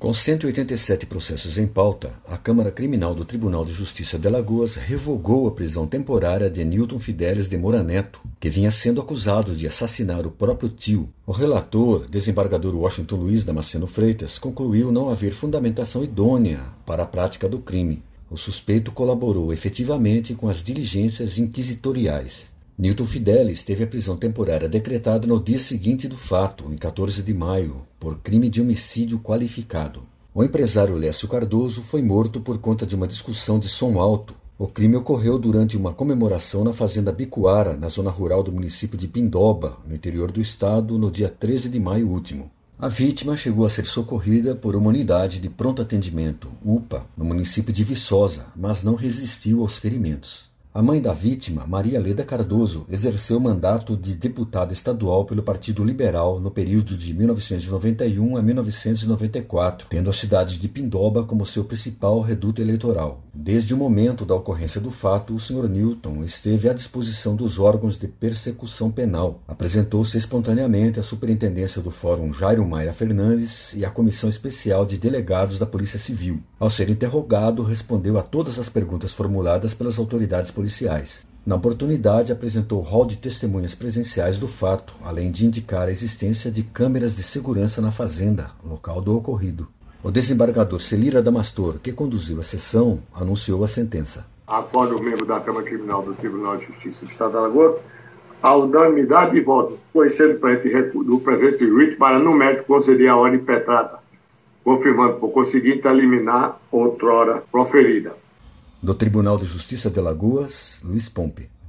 Com 187 processos em pauta, a Câmara Criminal do Tribunal de Justiça de Alagoas revogou a prisão temporária de Nilton Fidelis de Moura Neto, que vinha sendo acusado de assassinar o próprio tio. O relator, desembargador Washington Luiz Damasceno Freitas, concluiu não haver fundamentação idônea para a prática do crime. O suspeito colaborou efetivamente com as diligências inquisitoriais. Nilton Fidelis teve a prisão temporária decretada no dia seguinte do fato, em 14 de maio, por crime de homicídio qualificado. O empresário Lécio Cardoso foi morto por conta de uma discussão de som alto. O crime ocorreu durante uma comemoração na fazenda Bicuara, na zona rural do município de Pindoba, no interior do estado, no dia 13 de maio último. A vítima chegou a ser socorrida por uma unidade de pronto atendimento, UPA, no município de Viçosa, mas não resistiu aos ferimentos. A mãe da vítima, Maria Leda Cardoso, exerceu o mandato de deputada estadual pelo Partido Liberal no período de 1991 a 1994, tendo a cidade de Pindoba como seu principal reduto eleitoral. Desde o momento da ocorrência do fato, o Sr. Nilton esteve à disposição dos órgãos de persecução penal. Apresentou-se espontaneamente à Superintendência do Fórum Jairo Maia Fernandes e à Comissão Especial de Delegados da Polícia Civil. Ao ser interrogado, respondeu a todas as perguntas formuladas pelas autoridades policiais. Na oportunidade, apresentou o rol de testemunhas presenciais do fato, além de indicar a existência de câmeras de segurança na fazenda, local do ocorrido. O desembargador Celira Damastor, que conduziu a sessão, anunciou a sentença. Acordo o membro da Câmara Criminal do Tribunal de Justiça do Estado de Alagoas a unanimidade de voto, conhecendo do presente juízo para no mérito conceder a ordem impetrada, confirmando por conseguinte eliminar outrora proferida. Do Tribunal de Justiça de Alagoas, Luiz Pompe.